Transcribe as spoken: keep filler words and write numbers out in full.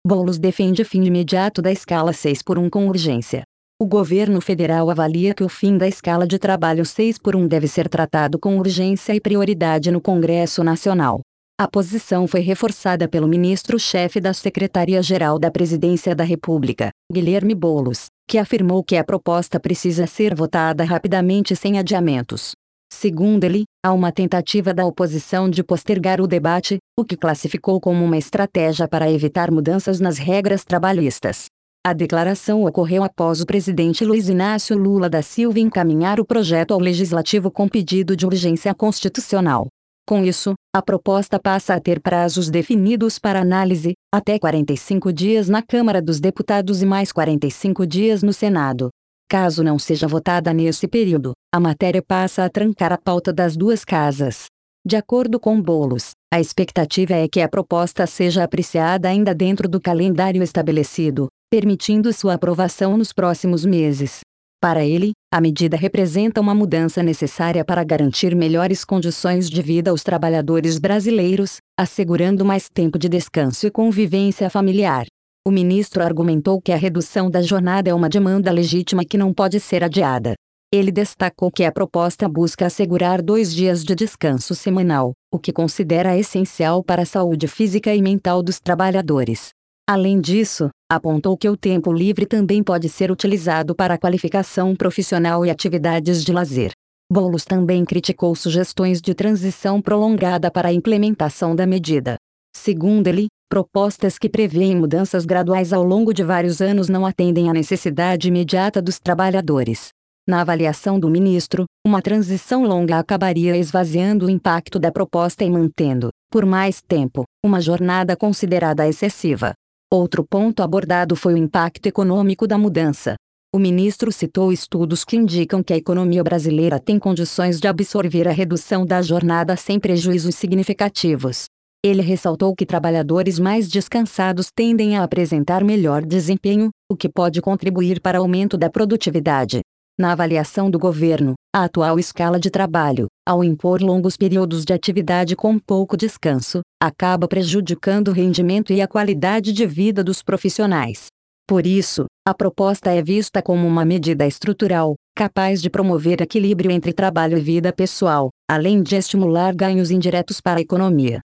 Boulos defende fim imediato da escala seis por um com urgência. O governo federal avalia que o fim da escala de trabalho seis por um deve ser tratado com urgência e prioridade no Congresso Nacional. A posição foi reforçada pelo ministro-chefe da Secretaria-Geral da Presidência da República, Guilherme Boulos, que afirmou que a proposta precisa ser votada rapidamente sem adiamentos. Segundo ele, há uma tentativa da oposição de postergar o debate, o que classificou como uma estratégia para evitar mudanças nas regras trabalhistas. A declaração ocorreu após o presidente Luiz Inácio Lula da Silva encaminhar o projeto ao Legislativo com pedido de urgência constitucional. Com isso, a proposta passa a ter prazos definidos para análise, até quarenta e cinco dias na Câmara dos Deputados e mais quarenta e cinco dias no Senado. Caso não seja votada nesse período, a matéria passa a trancar a pauta das duas casas. De acordo com Boulos, a expectativa é que a proposta seja apreciada ainda dentro do calendário estabelecido, permitindo sua aprovação nos próximos meses. Para ele, a medida representa uma mudança necessária para garantir melhores condições de vida aos trabalhadores brasileiros, assegurando mais tempo de descanso e convivência familiar. O ministro argumentou que a redução da jornada é uma demanda legítima que não pode ser adiada. Ele destacou que a proposta busca assegurar dois dias de descanso semanal, o que considera essencial para a saúde física e mental dos trabalhadores. Além disso, apontou que o tempo livre também pode ser utilizado para qualificação profissional e atividades de lazer. Boulos também criticou sugestões de transição prolongada para a implementação da medida. Segundo ele, propostas que prevêem mudanças graduais ao longo de vários anos não atendem à necessidade imediata dos trabalhadores. Na avaliação do ministro, uma transição longa acabaria esvaziando o impacto da proposta e mantendo, por mais tempo, uma jornada considerada excessiva. Outro ponto abordado foi o impacto econômico da mudança. O ministro citou estudos que indicam que a economia brasileira tem condições de absorver a redução da jornada sem prejuízos significativos. Ele ressaltou que trabalhadores mais descansados tendem a apresentar melhor desempenho, o que pode contribuir para o aumento da produtividade. Na avaliação do governo, a atual escala de trabalho, ao impor longos períodos de atividade com pouco descanso, acaba prejudicando o rendimento e a qualidade de vida dos profissionais. Por isso, a proposta é vista como uma medida estrutural, capaz de promover equilíbrio entre trabalho e vida pessoal, além de estimular ganhos indiretos para a economia.